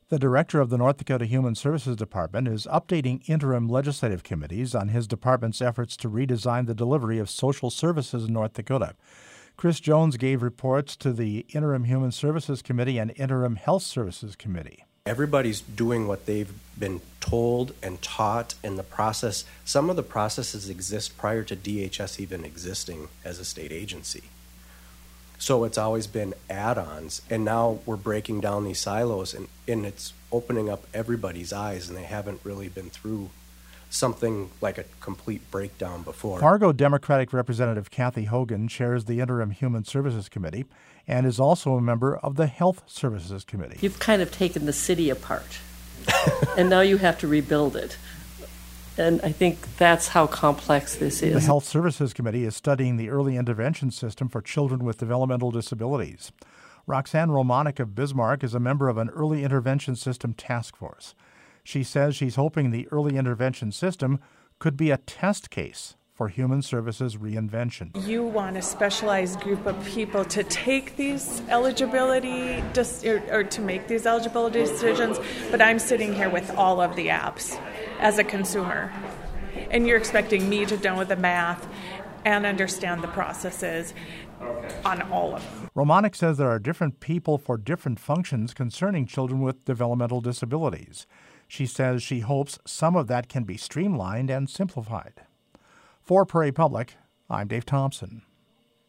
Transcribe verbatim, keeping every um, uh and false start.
The director of the North Dakota Human Services Department is updating interim legislative committees on his department's efforts to redesign the delivery of social services in North Dakota. Chris Jones gave reports to the Interim Human Services Committee and Interim Health Services Committee. Everybody's doing what they've been told and taught in the process. Some of the processes exist prior to D H S even existing as a state agency. So it's always been add-ons, and now we're breaking down these silos, and, and it's opening up everybody's eyes, and they haven't really been through something like a complete breakdown before. Fargo Democratic Representative Kathy Hogan chairs the Interim Human Services Committee and is also a member of the Health Services Committee. You've kind of taken the city apart, and now you have to rebuild it. And I think that's how complex this is. The Health Services Committee is studying the early intervention system for children with developmental disabilities. Roxanne Romanek of Bismarck is a member of an early intervention system task force. She says she's hoping the early intervention system could be a test case for human services reinvention. You want a specialized group of people to take these eligibility, dis- or, or to make these eligibility decisions, but I'm sitting here with all of the apps as a consumer, and you're expecting me to know the math and understand the processes on all of them. Romanek says there are different people for different functions concerning children with developmental disabilities. She says she hopes some of that can be streamlined and simplified. For Prairie Public, I'm Dave Thompson.